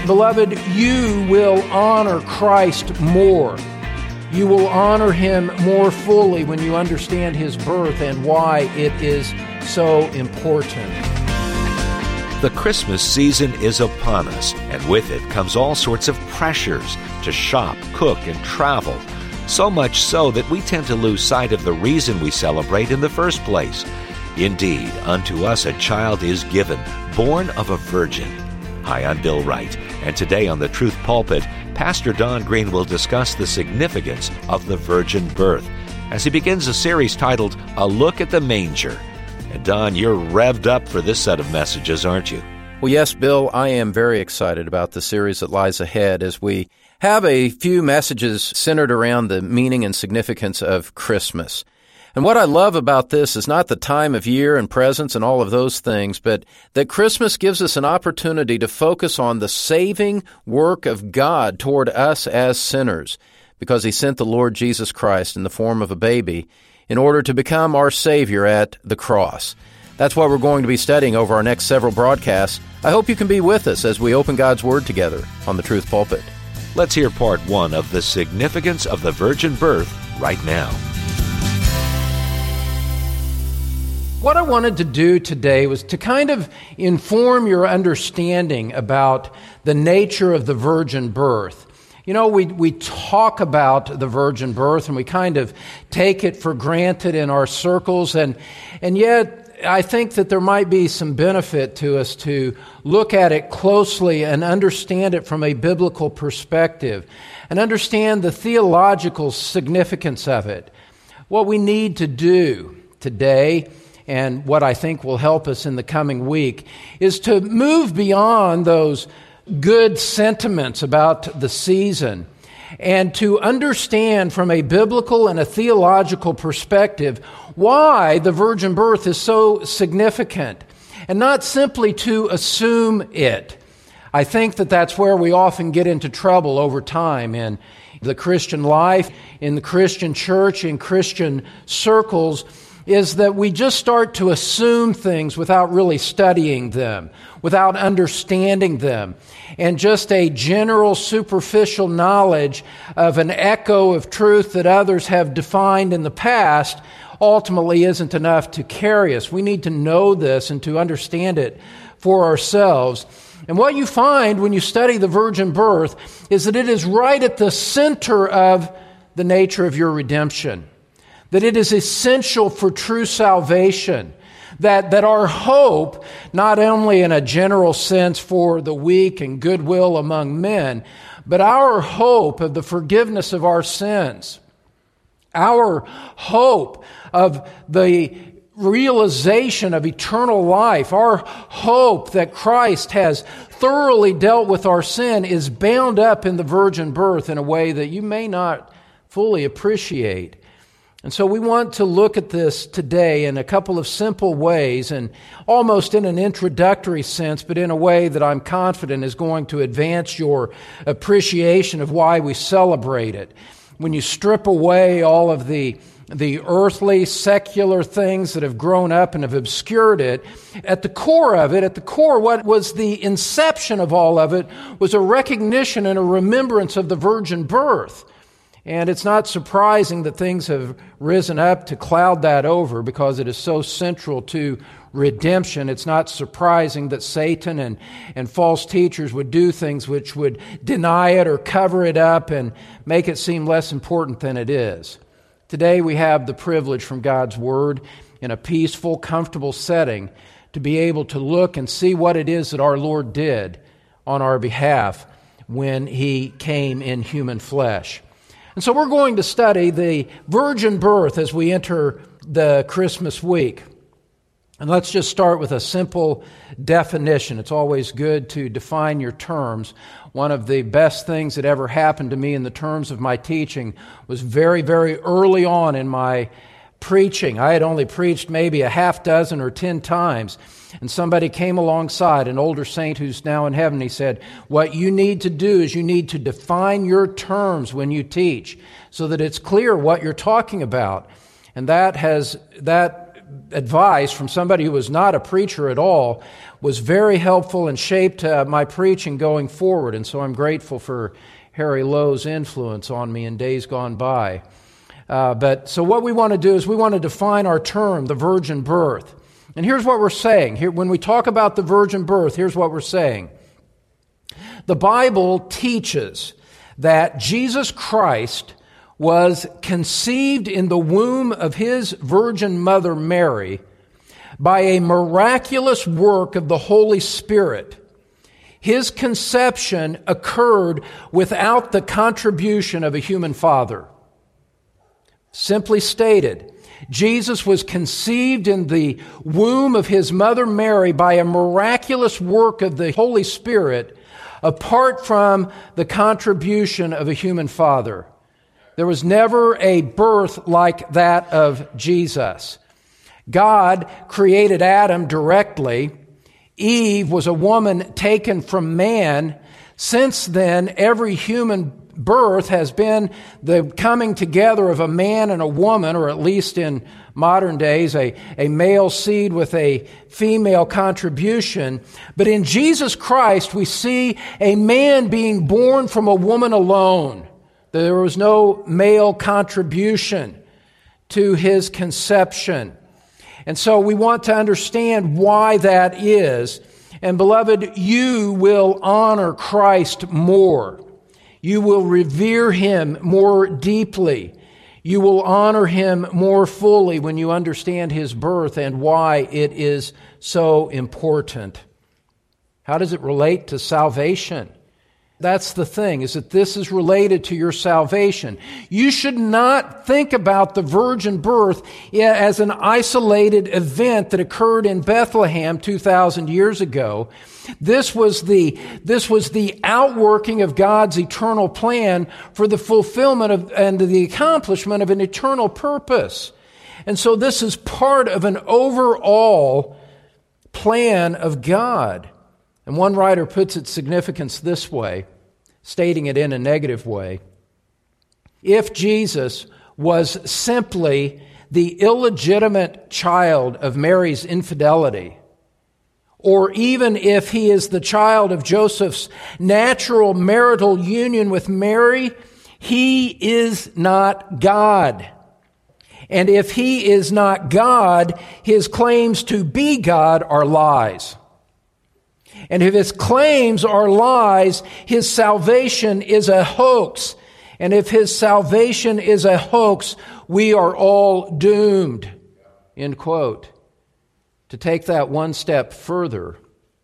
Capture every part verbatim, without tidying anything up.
Beloved, you will honor Christ more. You will honor Him more fully when you understand His birth and why it is so important. The Christmas season is upon us, and with it comes all sorts of pressures to shop, cook, and travel. So much so that we tend to lose sight of the reason we celebrate in the first place. Indeed, unto us a child is given, born of a virgin. Hi, I'm Bill Wright, and today on the Truth Pulpit, Pastor Don Green will discuss the significance of the virgin birth as he begins a series titled, A Look at the Manger. And Don, you're revved up for this set of messages, aren't you? Well, yes, Bill, I am very excited about the series that lies ahead as we have a few messages centered around the meaning and significance of Christmas. And what I love about this is not the time of year and presents and all of those things, but that Christmas gives us an opportunity to focus on the saving work of God toward us as sinners, because He sent the Lord Jesus Christ in the form of a baby in order to become our Savior at the cross. That's what we're going to be studying over our next several broadcasts. I hope you can be with us as we open God's Word together on the Truth Pulpit. Let's hear part one of the significance of the virgin birth right now. What I wanted to do today was to kind of inform your understanding about the nature of the virgin birth. You know, we we talk about the virgin birth and we kind of take it for granted in our circles, and and yet I think that there might be some benefit to us to look at it closely and understand it from a biblical perspective and understand the theological significance of it. What we need to do today, and what I think will help us in the coming week, is to move beyond those good sentiments about the season and to understand from a biblical and a theological perspective why the virgin birth is so significant, and not simply to assume it. I think that that's where we often get into trouble over time in the Christian life, in the Christian church, in Christian circles, is that we just start to assume things without really studying them, without understanding them. And just a general superficial knowledge of an echo of truth that others have defined in the past ultimately isn't enough to carry us. We need to know this and to understand it for ourselves. And what you find when you study the virgin birth is that it is right at the center of the nature of your redemption. That it is essential for true salvation, that, that our hope, not only in a general sense for the weak and goodwill among men, but our hope of the forgiveness of our sins, our hope of the realization of eternal life, our hope that Christ has thoroughly dealt with our sin is bound up in the virgin birth in a way that you may not fully appreciate. And so we want to look at this today in a couple of simple ways, and almost in an introductory sense, but in a way that I'm confident is going to advance your appreciation of why we celebrate it. When you strip away all of the, the earthly, secular things that have grown up and have obscured it, at the core of it, at the core, what was the inception of all of it was a recognition and a remembrance of the virgin birth. And it's not surprising that things have risen up to cloud that over because it is so central to redemption. It's not surprising that Satan and, and false teachers would do things which would deny it or cover it up and make it seem less important than it is. Today we have the privilege from God's Word in a peaceful, comfortable setting to be able to look and see what it is that our Lord did on our behalf when He came in human flesh. And so we're going to study the virgin birth as we enter the Christmas week. And let's just start with a simple definition. It's always good to define your terms. One of the best things that ever happened to me in the terms of my teaching was very, very early on in my preaching. I had only preached maybe a half dozen or ten times. And somebody came alongside, an older saint who's now in heaven. He said, what you need to do is you need to define your terms when you teach so that it's clear what you're talking about. And that has that advice from somebody who was not a preacher at all was very helpful and shaped uh, my preaching going forward. And so I'm grateful for Harry Lowe's influence on me in days gone by. Uh, but so what we want to do is we want to define our term, the virgin birth. And here's what we're saying. Here, when we talk about the virgin birth, here's what we're saying. The Bible teaches that Jesus Christ was conceived in the womb of his virgin mother Mary by a miraculous work of the Holy Spirit. His conception occurred without the contribution of a human father. Simply stated, Jesus was conceived in the womb of his mother Mary by a miraculous work of the Holy Spirit apart from the contribution of a human father. There was never a birth like that of Jesus. God created Adam directly. Eve was a woman taken from man. Since then, every human birth has been the coming together of a man and a woman, or at least in modern days, a, a male seed with a female contribution. But in Jesus Christ, we see a man being born from a woman alone. There was no male contribution to his conception. And so we want to understand why that is. And beloved, you will honor Christ more. You will revere him more deeply. You will honor him more fully when you understand his birth and why it is so important. How does it relate to salvation? That's the thing, is that this is related to your salvation. You should not think about the virgin birth as an isolated event that occurred in Bethlehem two thousand years ago. This was the, this was the outworking of God's eternal plan for the fulfillment of and the accomplishment of an eternal purpose. And so this is part of an overall plan of God. And one writer puts its significance this way, stating it in a negative way. If Jesus was simply the illegitimate child of Mary's infidelity, or even if he is the child of Joseph's natural marital union with Mary, he is not God. And if he is not God, his claims to be God are lies. And if his claims are lies, his salvation is a hoax. And if his salvation is a hoax, we are all doomed. End quote. To take that one step further,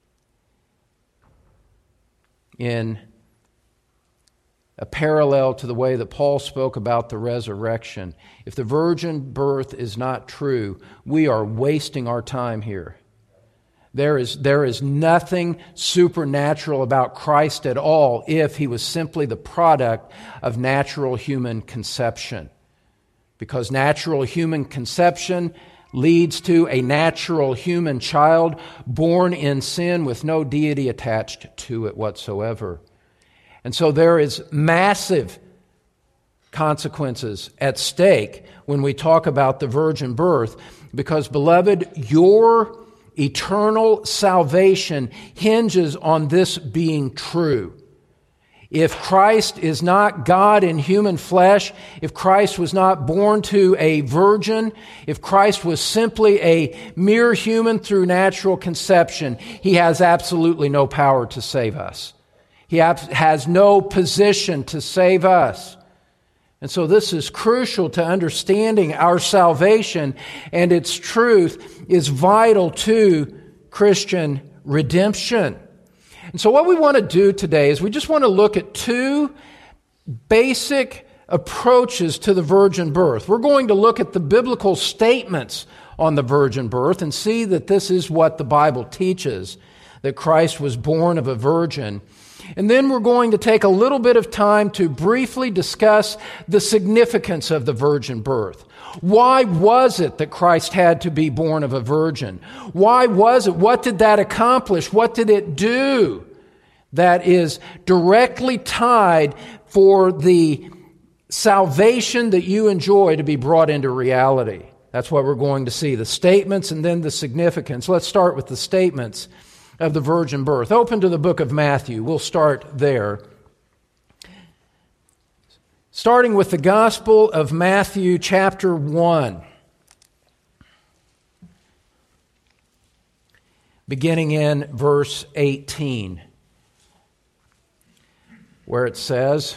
in a parallel to the way that Paul spoke about the resurrection, if the virgin birth is not true, we are wasting our time here. There is, there is nothing supernatural about Christ at all if he was simply the product of natural human conception. Because natural human conception leads to a natural human child born in sin with no deity attached to it whatsoever. And so there is massive consequences at stake when we talk about the virgin birth, because, beloved, your eternal salvation hinges on this being true. If Christ is not God in human flesh, if Christ was not born to a virgin, if Christ was simply a mere human through natural conception, he has absolutely no power to save us. He has no position to save us. And so this is crucial to understanding our salvation, and its truth is vital to Christian redemption. And so what we want to do today is we just want to look at two basic approaches to the virgin birth. We're going to look at the biblical statements on the virgin birth and see that this is what the Bible teaches, that Christ was born of a virgin. And then we're going to take a little bit of time to briefly discuss the significance of the virgin birth. Why was it that Christ had to be born of a virgin? Why was it? What did that accomplish? What did it do that is directly tied for the salvation that you enjoy to be brought into reality? That's what we're going to see, the statements and then the significance. Let's start with the statements of the virgin birth. Open to the book of Matthew. We'll start there. Starting with the Gospel of Matthew, chapter one. Beginning in verse eighteen, where it says,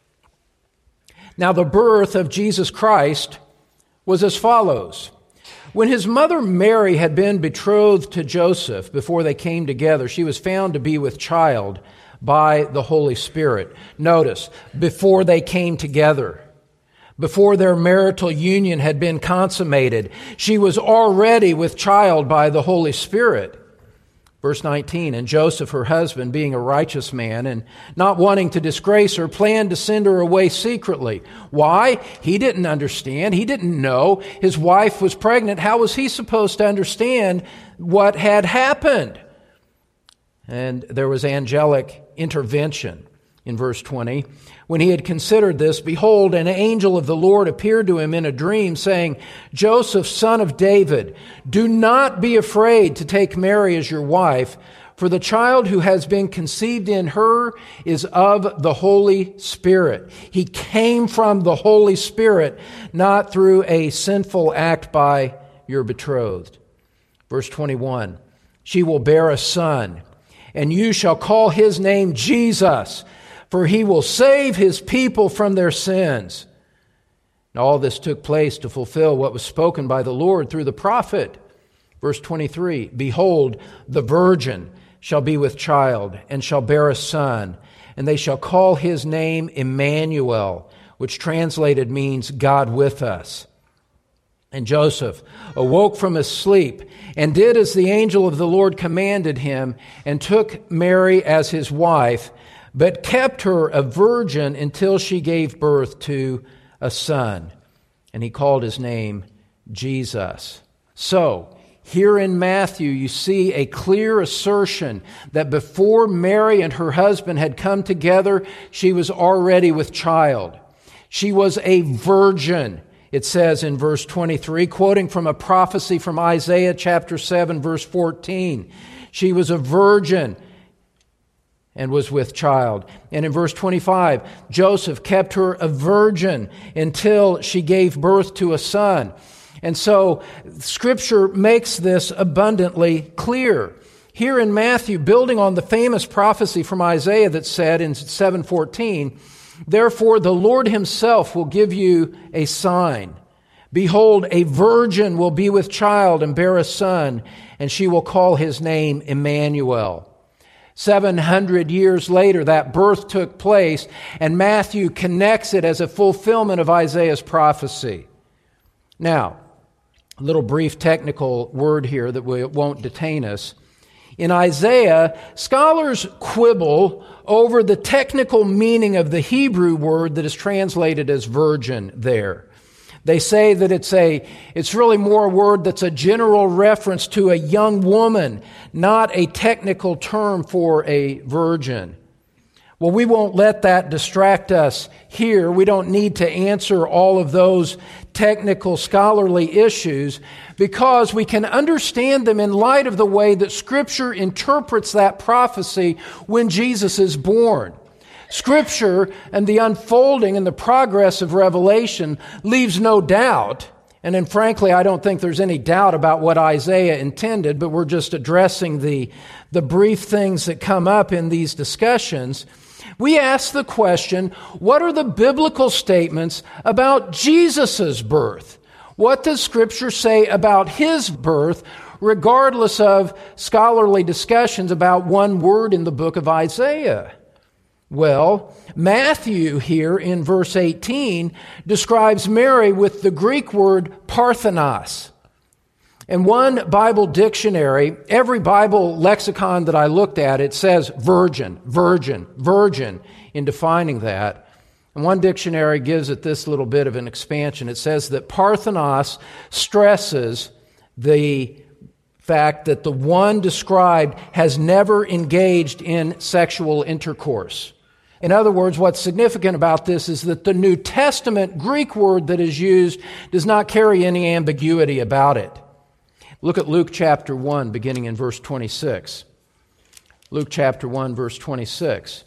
"Now the birth of Jesus Christ was as follows. When his mother Mary had been betrothed to Joseph, before they came together, she was found to be with child by the Holy Spirit." Notice, before they came together, before their marital union had been consummated, she was already with child by the Holy Spirit. Verse nineteen, "And Joseph, her husband, being a righteous man and not wanting to disgrace her, planned to send her away secretly." Why? He didn't understand. He didn't know his wife was pregnant. How was he supposed to understand what had happened? And there was angelic intervention in verse twenty. "When he had considered this, behold, an angel of the Lord appeared to him in a dream, saying, 'Joseph, son of David, do not be afraid to take Mary as your wife, for the child who has been conceived in her is of the Holy Spirit.'" He came from the Holy Spirit, not through a sinful act by your betrothed. Verse twenty-one, "She will bear a son, and you shall call his name Jesus, for he will save his people from their sins." And all this took place to fulfill what was spoken by the Lord through the prophet. Verse twenty-three, "Behold, the virgin shall be with child, and shall bear a son, and they shall call his name Emmanuel," which translated means God with us. "And Joseph awoke from his sleep, and did as the angel of the Lord commanded him, and took Mary as his wife, but kept her a virgin until she gave birth to a son. And he called his name Jesus." So, here in Matthew, you see a clear assertion that before Mary and her husband had come together, she was already with child. She was a virgin, it says in verse twenty-three, quoting from a prophecy from Isaiah chapter seven, verse fourteen. She was a virgin and was with child. And in verse twenty-five, Joseph kept her a virgin until she gave birth to a son. And so Scripture makes this abundantly clear. Here in Matthew, building on the famous prophecy from Isaiah that said in seven fourteen, "Therefore the Lord himself will give you a sign. Behold, a virgin will be with child and bear a son, and she will call his name Emmanuel." Seven hundred years later, that birth took place, and Matthew connects it as a fulfillment of Isaiah's prophecy. Now, a little brief technical word here that we, won't detain us. In Isaiah, scholars quibble over the technical meaning of the Hebrew word that is translated as virgin there. They say that it's a, it's really more a word that's a general reference to a young woman, not a technical term for a virgin. Well, we won't let that distract us here. We don't need to answer all of those technical scholarly issues because we can understand them in light of the way that Scripture interprets that prophecy when Jesus is born. Scripture and the unfolding and the progress of Revelation leaves no doubt, and then frankly, I don't think there's any doubt about what Isaiah intended, but we're just addressing the, the brief things that come up in these discussions. We ask the question, what are the biblical statements about Jesus' birth? What does Scripture say about his birth, regardless of scholarly discussions about one word in the book of Isaiah? Well, Matthew here in verse eighteen describes Mary with the Greek word parthenos. In one Bible dictionary, every Bible lexicon that I looked at, it says virgin, virgin, virgin in defining that. And one dictionary gives it this little bit of an expansion. It says that parthenos stresses the fact that the one described has never engaged in sexual intercourse. In other words, what's significant about this is that the New Testament Greek word that is used does not carry any ambiguity about it. Look at Luke chapter one, beginning in verse twenty-six. Luke chapter one, verse twenty-six.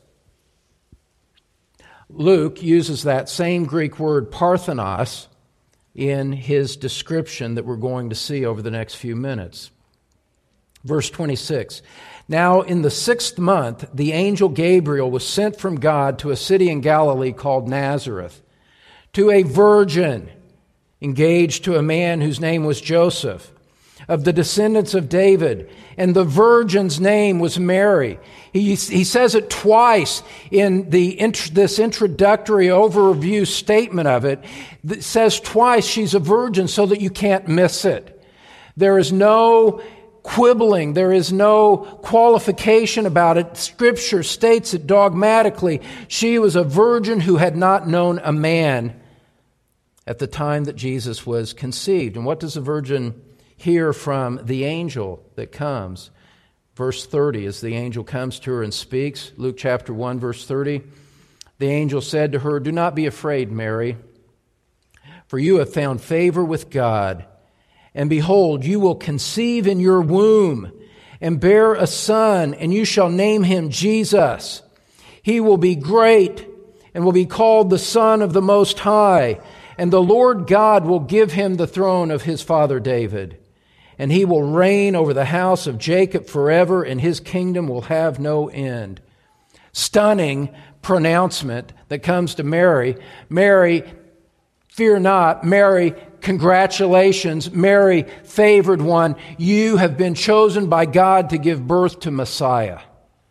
Luke uses that same Greek word parthenos in his description that we're going to see over the next few minutes. Verse twenty-six. Now in the sixth month, the angel Gabriel was sent from God to a city in Galilee called Nazareth, to a virgin engaged to a man whose name was Joseph, of the descendants of David, and the virgin's name was Mary. He, he says it twice in the this introductory overview statement of it. It says twice she's a virgin so that you can't miss it. There is no quibbling. There is no qualification about it. Scripture states it dogmatically. She was a virgin who had not known a man at the time that Jesus was conceived. And what does a virgin hear from the angel that comes? Verse thirty, as the angel comes to her and speaks, Luke chapter one, verse thirty, the angel said to her, "Do not be afraid, Mary, for you have found favor with God. And behold, you will conceive in your womb and bear a son, and you shall name him Jesus. He will be great and will be called the Son of the Most High, and the Lord God will give him the throne of his father David. And he will reign over the house of Jacob forever, and his kingdom will have no end." Stunning pronouncement that comes to Mary. Mary, fear not. Mary, congratulations. Mary, favored one. You have been chosen by God to give birth to Messiah,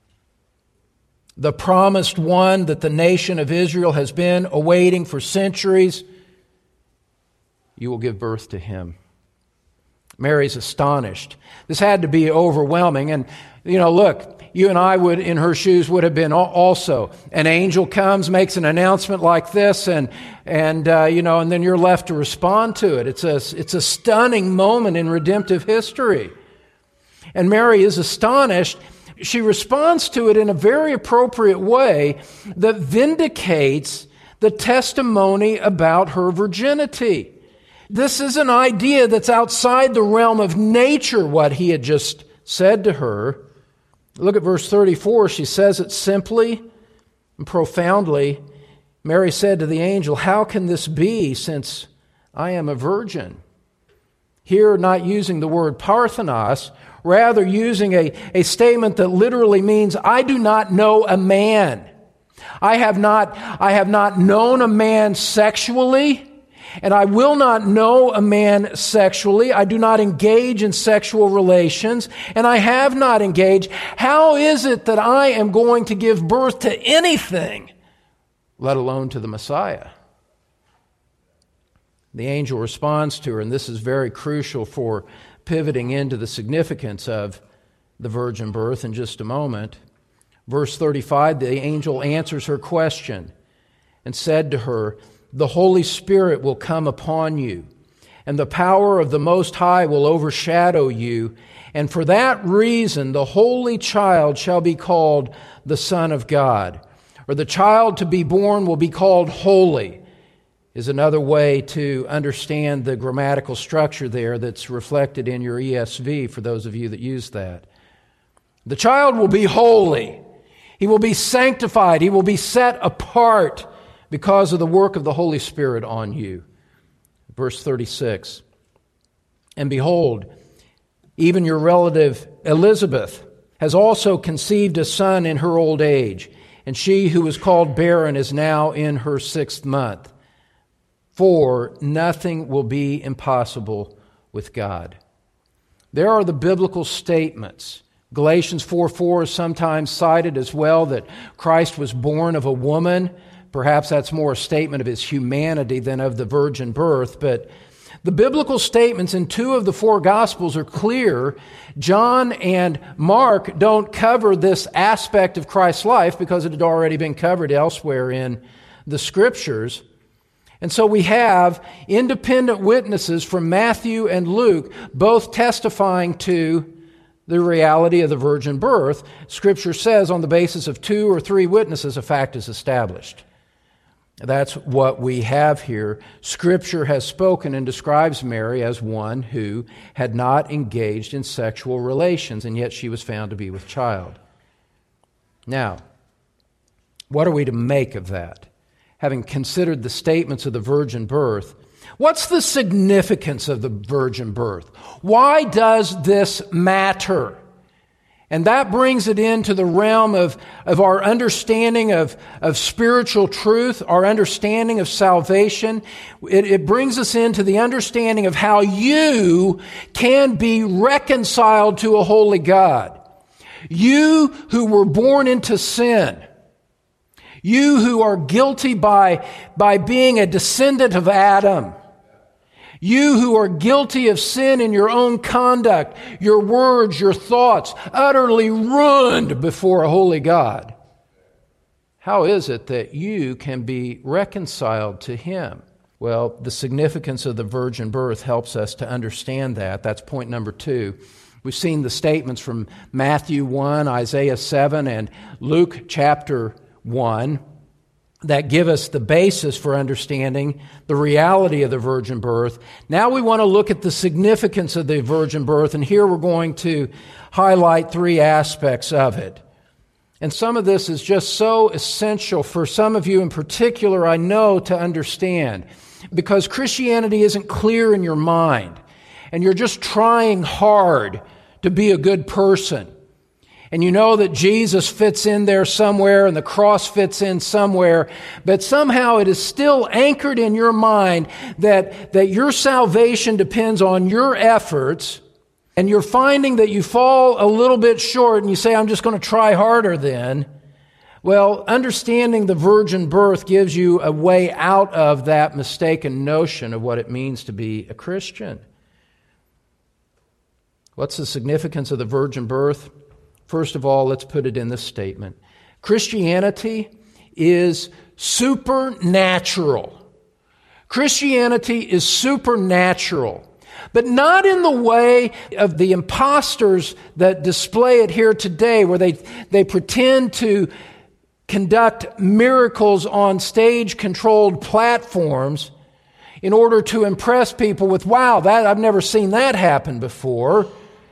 the promised one that the nation of Israel has been awaiting for centuries. You will give birth to him. Mary's astonished. This had to be overwhelming. And, you know, look, you and I would, in her shoes, would have been also. An angel comes, makes an announcement like this, and, and uh, you know, and then you're left to respond to it. It's a, it's a stunning moment in redemptive history. And Mary is astonished. She responds to it in a very appropriate way that vindicates the testimony about her virginity. This is an idea that's outside the realm of nature, what he had just said to her. Look at verse thirty-four. She says it simply and profoundly. Mary said to the angel, "How can this be, since I am a virgin?" Here, not using the word parthenos, rather using a, a statement that literally means, I do not know a man. I have not, I have not known a man sexually. And I will not know a man sexually. I do not engage in sexual relations, and I have not engaged. How is it that I am going to give birth to anything, let alone to the Messiah? The angel responds to her, and this is very crucial for pivoting into the significance of the virgin birth in just a moment. Verse thirty-five, the angel answers her question and said to her, "The Holy Spirit will come upon you, and the power of the Most High will overshadow you. And for that reason, the Holy Child shall be called the Son of God." Or the child to be born will be called holy, is another way to understand the grammatical structure there that's reflected in your E S V for those of you that use that. The child will be holy. He will be sanctified. He will be set apart because of the work of the Holy Spirit on you. Verse thirty-six, "And behold, even your relative Elizabeth has also conceived a son in her old age, and she who was called barren is now in her sixth month. For nothing will be impossible with God." There are the biblical statements. Galatians four four is sometimes cited as well, that Christ was born of a woman. Perhaps that's more a statement of his humanity than of the virgin birth. But the biblical statements in two of the four Gospels are clear. John and Mark don't cover this aspect of Christ's life because it had already been covered elsewhere in the Scriptures. And so we have independent witnesses from Matthew and Luke, both testifying to the reality of the virgin birth. Scripture says on the basis of two or three witnesses, a fact is established. That's what we have here. Scripture has spoken and describes Mary as one who had not engaged in sexual relations, and yet she was found to be with child. Now, what are we to make of that? Having considered the statements of the virgin birth, what's the significance of the virgin birth? Why does this matter? And that brings it into the realm of, of our understanding of, of spiritual truth, our understanding of salvation. It, it brings us into the understanding of how you can be reconciled to a holy God. You who were born into sin, you who are guilty by, by being a descendant of Adam, you who are guilty of sin in your own conduct, your words, your thoughts, utterly ruined before a holy God. How is it that you can be reconciled to Him? Well, the significance of the virgin birth helps us to understand that. That's point number two. We've seen the statements from Matthew one, Isaiah seven, and Luke chapter one that give us the basis for understanding the reality of the virgin birth. Now we want to look at the significance of the virgin birth, and here we're going to highlight three aspects of it. And some of this is just so essential for some of you in particular, I know, to understand, because Christianity isn't clear in your mind, and you're just trying hard to be a good person. And you know that Jesus fits in there somewhere and the cross fits in somewhere, but somehow it is still anchored in your mind that, that your salvation depends on your efforts, and you're finding that you fall a little bit short and you say, I'm just going to try harder then. Well, understanding the virgin birth gives you a way out of that mistaken notion of what it means to be a Christian. What's the significance of the virgin birth? First of all, let's put it in this statement. Christianity is supernatural. Christianity is supernatural, but not in the way of the imposters that display it here today, where they, they pretend to conduct miracles on stage-controlled platforms in order to impress people with, wow, that I've never seen that happen before.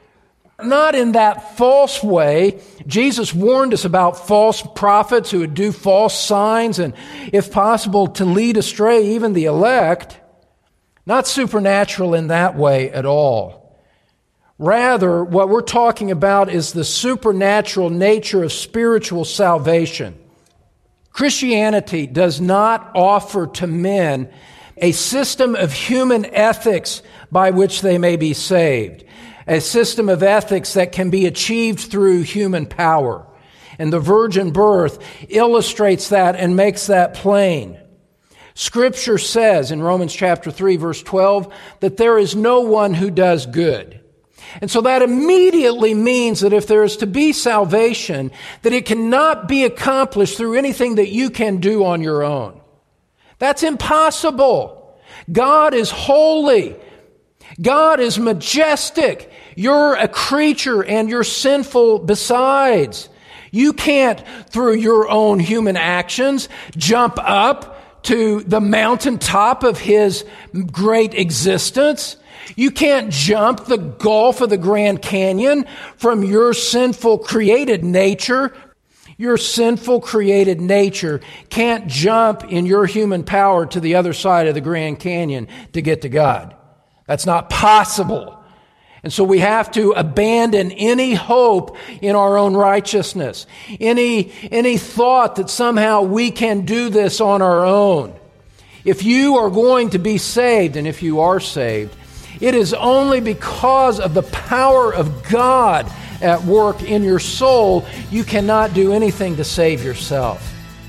Not in that false way. Jesus warned us about false prophets who would do false signs and, if possible, to lead astray even the elect. Not supernatural in that way at all. Rather, what we're talking about is the supernatural nature of spiritual salvation. Christianity does not offer to men a system of human ethics by which they may be saved. A system of ethics that can be achieved through human power. And the virgin birth illustrates that and makes that plain. Scripture says in Romans chapter three, verse twelve, that there is no one who does good. And so that immediately means that if there is to be salvation, that it cannot be accomplished through anything that you can do on your own. That's impossible. God is holy. God is majestic. You're a creature and you're sinful besides. You can't, through your own human actions, jump up to the mountaintop of His great existence. You can't jump the gulf of the Grand Canyon from your sinful created nature. Your sinful created nature can't jump in your human power to the other side of the Grand Canyon to get to God. That's not possible. And so we have to abandon any hope in our own righteousness, any, any thought that somehow we can do this on our own. If you are going to be saved, and if you are saved, it is only because of the power of God at work in your soul. You cannot do anything to save yourself.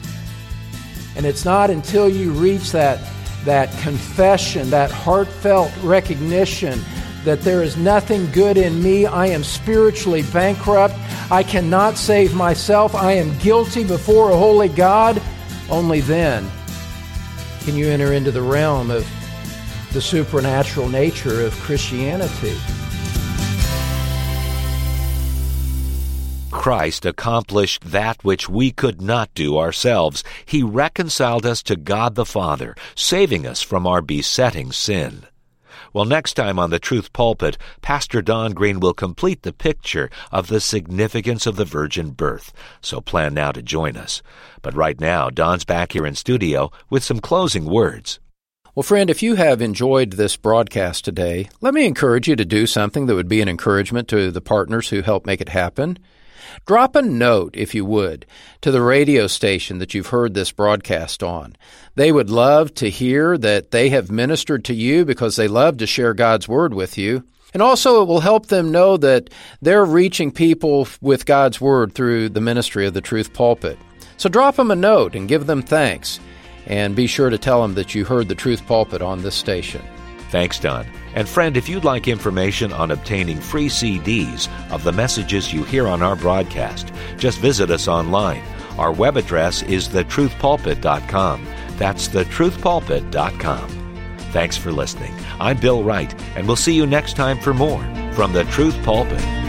And it's not until you reach that that confession, that heartfelt recognition that there is nothing good in me. I am spiritually bankrupt. I cannot save myself. I am guilty before a holy God. Only then can you enter into the realm of the supernatural nature of Christianity. Christ accomplished that which we could not do ourselves. He reconciled us to God the Father, saving us from our besetting sin. Well, next time on the Truth Pulpit, Pastor Don Green will complete the picture of the significance of the virgin birth, so plan now to join us. But right now, Don's back here in studio with some closing words. Well, friend, if you have enjoyed this broadcast today, let me encourage you to do something that would be an encouragement to the partners who help make it happen. Drop a note, if you would, to the radio station that you've heard this broadcast on. They would love to hear that they have ministered to you because they love to share God's Word with you. And also it will help them know that they're reaching people with God's Word through the ministry of the Truth Pulpit. So drop them a note and give them thanks. And be sure to tell them that you heard the Truth Pulpit on this station. Thanks, Don. And friend, if you'd like information on obtaining free C Ds of the messages you hear on our broadcast, just visit us online. Our web address is the truth pulpit dot com. That's the truth pulpit dot com. Thanks for listening. I'm Bill Wright, and we'll see you next time for more from the Truth Pulpit.